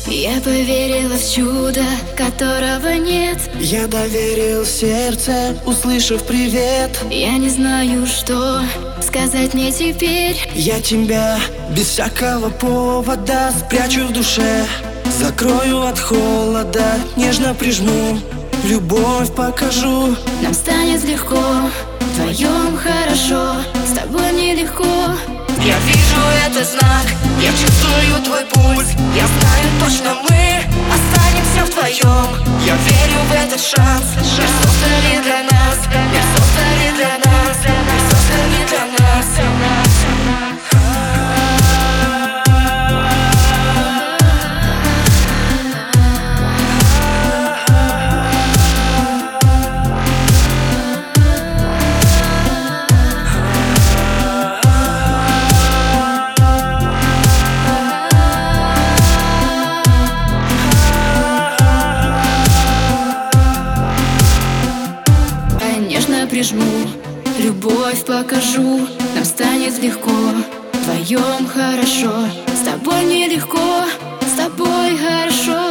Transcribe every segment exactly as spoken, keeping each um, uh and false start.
Я поверила в чудо, которого нет. Я доверил сердце, услышав привет. Я не знаю, что сказать мне теперь. Я тебя без всякого повода спрячу в душе, закрою от холода, нежно прижму, любовь покажу. Нам станет легко, вдвоем хорошо, с тобой нелегко. Я вижу этот знак, я чувствую твой пульс. Я знаю точно, мы останемся вдвоем. Я верю в этот шанс. Мир создали для нас, мир создали для нас, мир создали для нас. Прижму, любовь покажу, нам станет легко, вдвоем хорошо, с тобой нелегко, с тобой хорошо.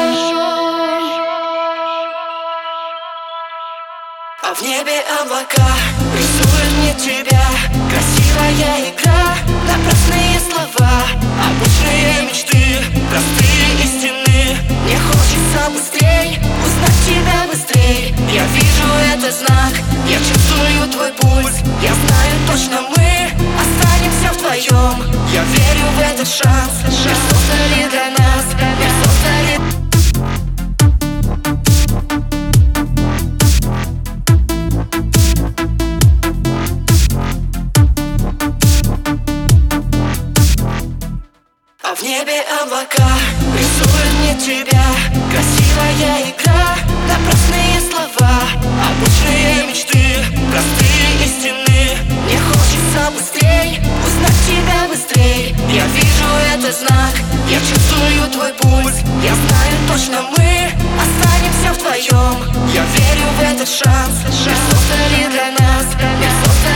А в небе облака рисуют мне тебя. Красивая игра, напрасные слова, обычные мечты, простые истины. Мне хочется быстрей узнать тебя быстрей. Я вижу этот знак, я чувствую твой пульс. Я знаю точно, мы останемся вдвоем. Я верю в этот шанс. Мир создали для нас, мир создали. А в небе облака рисуют мне тебя. Красивая игра, напрасные слова, обычные мечты, простые истины. Мне хочется быстрей узнать тебя быстрей. Я вижу этот знак, я чувствую твой пульс. Я знаю точно, мы останемся вдвоем. Я верю в этот шанс. Мир создали для нас, мир создали.